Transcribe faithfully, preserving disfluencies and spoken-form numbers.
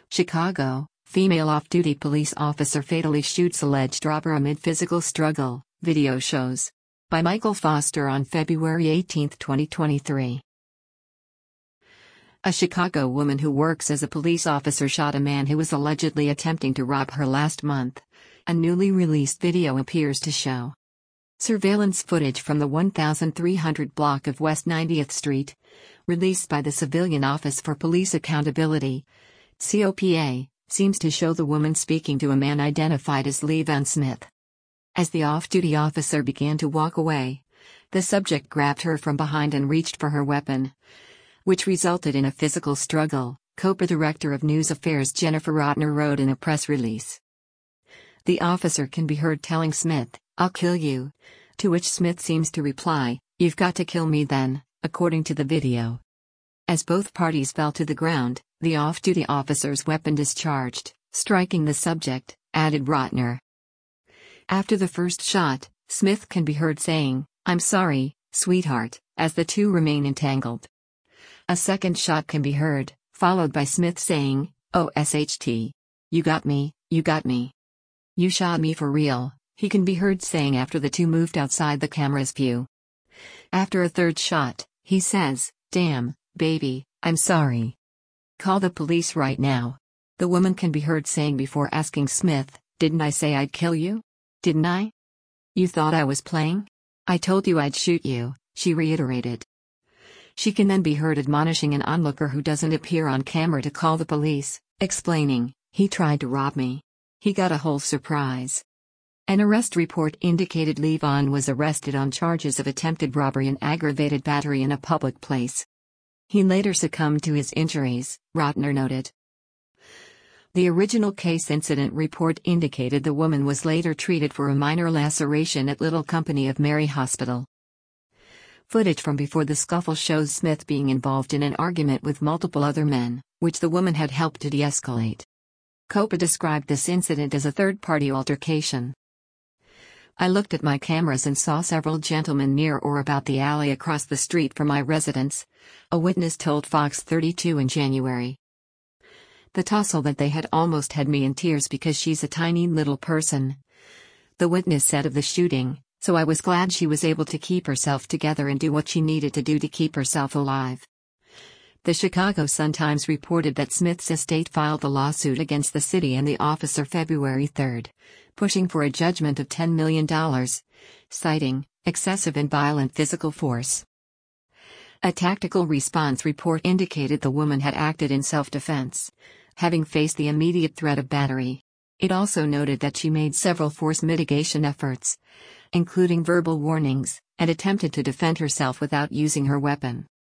Chicago, female off-duty police officer fatally shoots alleged robber amid physical struggle, video shows. By Michael Foster on February eighteenth, twenty twenty-three. A Chicago woman who works as a police officer shot a man who was allegedly attempting to rob her last month, a newly released video appears to show. Surveillance footage from the one thousand three hundred block of West ninetieth Street, released by the Civilian Office for Police Accountability, C O P A, seems to show the woman speaking to a man identified as Levan Smith. As the off-duty officer began to walk away, the subject grabbed her from behind and reached for her weapon, which resulted in a physical struggle, C O P A Director of News Affairs Jennifer Rotner wrote in a press release. The officer can be heard telling Smith, "I'll kill you," to which Smith seems to reply, "You've got to kill me then," according to the video. As both parties fell to the ground, the off-duty officer's weapon discharged, striking the subject, added Rotner. After the first shot, Smith can be heard saying, "I'm sorry, sweetheart," as the two remain entangled. A second shot can be heard, followed by Smith saying, "O S H T. You got me, you got me. You shot me for real," he can be heard saying after the two moved outside the camera's view. After a third shot, he says, "Damn, baby, I'm sorry. Call the police right now." The woman can be heard saying before asking Smith, "Didn't I say I'd kill you? Didn't I? You thought I was playing? I told you I'd shoot you," she reiterated. She can then be heard admonishing an onlooker who doesn't appear on camera to call the police, explaining, "He tried to rob me. He got a whole surprise." An arrest report indicated Levan was arrested on charges of attempted robbery and aggravated battery in a public place. He later succumbed to his injuries, Rotner noted. The original case incident report indicated the woman was later treated for a minor laceration at Little Company of Mary Hospital. Footage from before the scuffle shows Smith being involved in an argument with multiple other men, which the woman had helped to de-escalate. C O P A described this incident as a third-party altercation. "I looked at my cameras and saw several gentlemen near or about the alley across the street from my residence," a witness told Fox thirty-two in January. "The tussle that they had almost had me in tears because she's a tiny little person," the witness said of the shooting, "so I was glad she was able to keep herself together and do what she needed to do to keep herself alive." The Chicago Sun-Times reported that Smith's estate filed the lawsuit against the city and the officer February third, pushing for a judgment of ten million dollars, citing excessive and violent physical force. A tactical response report indicated the woman had acted in self-defense, having faced the immediate threat of battery. It also noted that she made several force mitigation efforts, including verbal warnings, and attempted to defend herself without using her weapon.